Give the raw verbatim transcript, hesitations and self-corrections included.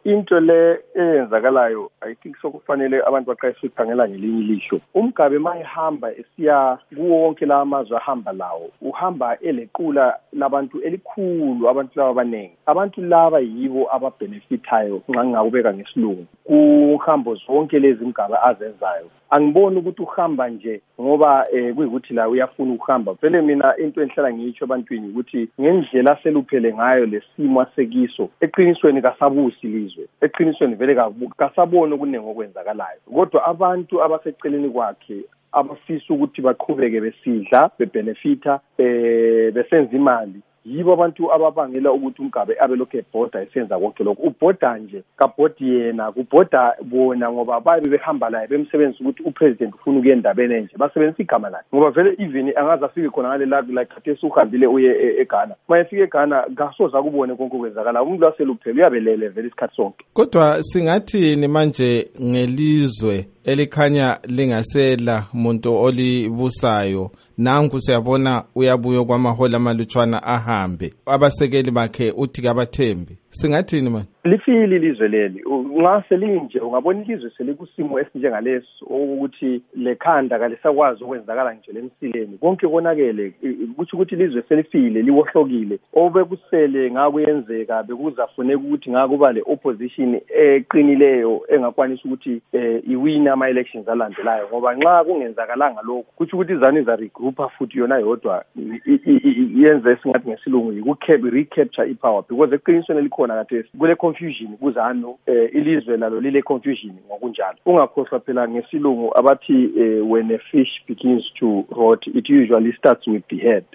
into le eyenzakalayo I think sokufanele abantu baqashwe ukukhangela ngelinye ilihlo. uMgabe mayihamba esiya kuwo wonke la amazwe ahamba lawo uhamba elequla labantu elikhulu, abantu laba abaningi. Abantu laba yibo ababenefitayo nxa ngingakubeka ngesilungu kuhambo zonke lezi Mgabe azenzayo. Angiboni ukuthi uhamba nje ngoba eh, kuyikuthi la uyafuna ukuhamba. Vele mina into enhlala ngiyitsho ebantwini ukuthi ngendlela seluphele ngayo lesimo asekiso eqinisweni kasabusi lizwe, eqinisweni vele kasabona okuningi okwenzakalayo. Kodwa abantu abaseceleni kwakhe abafisa ukuthi baqhubeke besidla bebenefita eh besenza imali, yibo abantu ababangela ukuthi uMgabe abe lokho ebhoda esenza konke lokho. Ubhoda nje kabhodi yena, kubhoda bona ngoba babe behamba la bemsebenza ukuthi upresident ufuna ukuya endabeni nje basebenzisa igama lakhe, ngoba vele even angaze afike khona ngale la like khathesi uhambile uye eGhana. Mayefika eGhana kasoza kubone konke okwenzakala, umuntu waseluphele uyabelele vele isikhathi sonke. Kodwa singathi manje ngelizwe elikhanya lingasela umuntu olibusayo, nangu siyabona uyabuya kwamahola amalutshwana ahambe, abasekeli bakhe uthi kabathembi, singathini manje? Lifili ilizwe leli nxa selinje ungabona ilizwe selikusimo esinjengaleso ukuthi lekhanda kalisakwazi ukwenzakala nje lemsileni konke konakele, ukuthi ukuthi ilizwe selifile liwohlokile. Obekusele ngakuyenzeka bekuzafuneka ukuthi ngakuba le opposition eqinileyo engakwanisa ukuthi eh, iwina ama elections alandelayo, ngoba nxa kungenzakalanga lokho kuthi ukuthi izani za regroupa futhi yona yodwa yenze singathi ngesilungu yikucap recapture ipower, because eqinisweni likhona kade kule confusion kuzano eh, ilizwe lalo lile confusion ngokunjalo. Ungakhohlwa phela ngesilungu abathi eh, when a fish begins to rot it usually starts with the head.